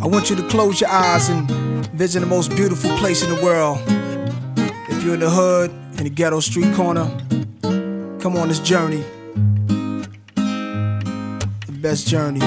want you to close your eyes and visit the most beautiful place in the world. If you're in the hood, in the ghetto street corner, come on this journey. The best journey.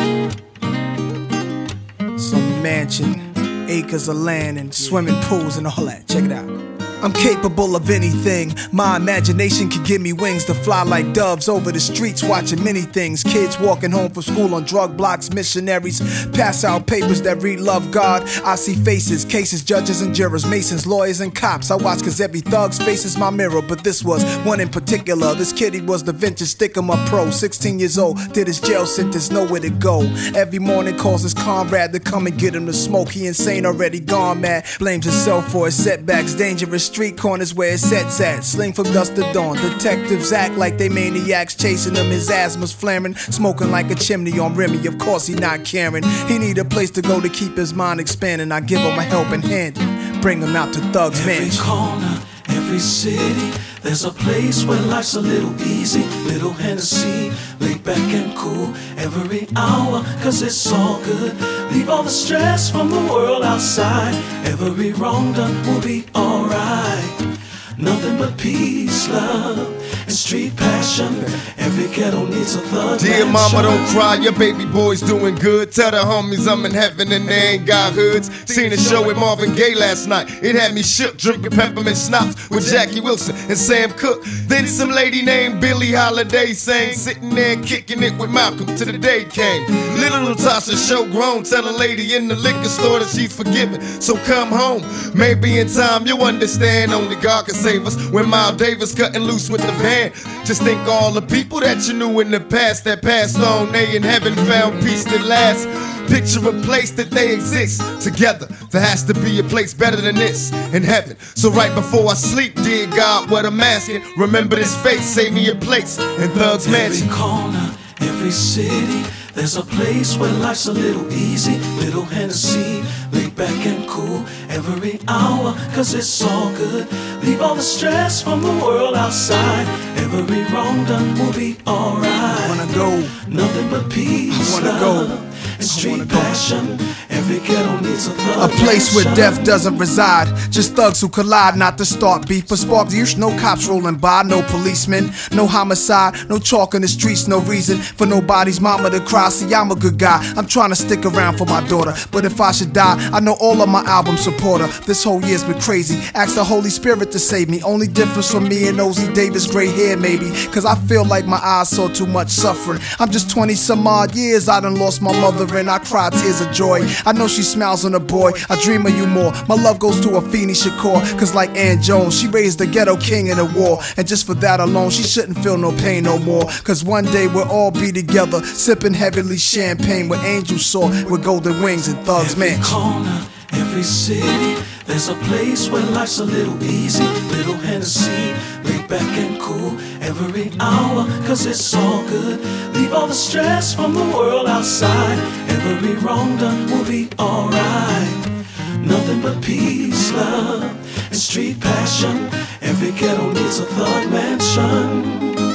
Some mansion, acres of land and swimming pools and all that. Check it out. I'm capable of anything. My imagination can give me wings to fly like doves over the streets, watching many things. Kids walking home from school on drug blocks, missionaries pass out papers that read love God. I see faces, cases, judges and jurors, masons, lawyers and cops. I watch cause every thug's face is my mirror, but this was one in particular. This kid, he was the vintage stick-em-up pro, 16 years old, did his jail sentence, nowhere to go. Every morning calls his comrade to come and get him to smoke. He insane, already gone mad, blames himself for his setbacks. Dangerous street corners where his set's at, sling from dusk to dawn. Detectives act like they maniacs, chasing him, his asthma's flaring, smoking like a chimney on Remy. Of course he not caring, he need a place to go to keep his mind expanding. I give him a helping hand, bring him out to Thug's Mansion. Every corner, every city, there's a place where life's a little easy. Little Hennessy, laid back and cool every hour, cause it's all good. Leave all the stress from the world outside. Every wrong done will be alright. Nothing but peace, love, and street passion. Every ghetto needs a thug. Dear mama, don't cry, your baby boy's doing good. Tell the homies I'm in heaven and they ain't got hoods. Seen a show with Marvin Gaye last night. It had me shook, drinking peppermint schnapps with Jackie Wilson and Sam Cooke. Then some lady named Billie Holiday sang, sitting there kicking it with Malcolm till the day came. Little Natasha show grown, tell a lady in the liquor store that she's forgiven, so come home. Maybe in time you'll understand, only God can save us. When Miles Davis cutting loose with the band, just think all the people that you knew in the past that passed on, they in heaven found peace that lasts. Picture a place that they exist together. There has to be a place better than this in heaven. So right before I sleep, dear God, what I'm asking, remember this face, save me a place in Thug's Mansion. Every corner, every city, there's a place where life's a little easy. Little Hennessy, laid back and cool every hour, cause it's all good. Leave all the stress from the world outside. Every wrong done will be alright. I wanna go, nothing but peace, I wanna love, go, and street passion. Every ghetto needs a thug. a place where death doesn't reside, just thugs who collide, not to start beef or spark use. No cops rolling by, no policemen, no homicide, no chalk in the streets, no reason for nobody's mama to cry. See, I'm a good guy, I'm trying to stick around for my daughter, but if I should die, I know all of my album support her. This whole year's been crazy, ask the Holy Spirit to save me. Only difference from me and Ozzy Davis, gray hair maybe, cause I feel like my eyes saw too much suffering. I'm just 20 some odd years, I done lost my mother and I cry tears of joy. I know she smiles on a boy, I dream of you more. My love goes to Afeni Shakur, cause like Ann Jones, she raised the ghetto king in the war. And just for that alone, she shouldn't feel no pain no more. Cause one day we'll all be together, sipping heavenly champagne with angels soar with golden wings and Thug's Mansion. Every corner, every city, there's a place where life's a little easy. Little Hennessy, laid back and cool every hour, cause it's all good. Leave all the stress from the world outside. Every wrong done will be alright. Nothing but peace, love, and street passion. Every ghetto needs a thug mansion.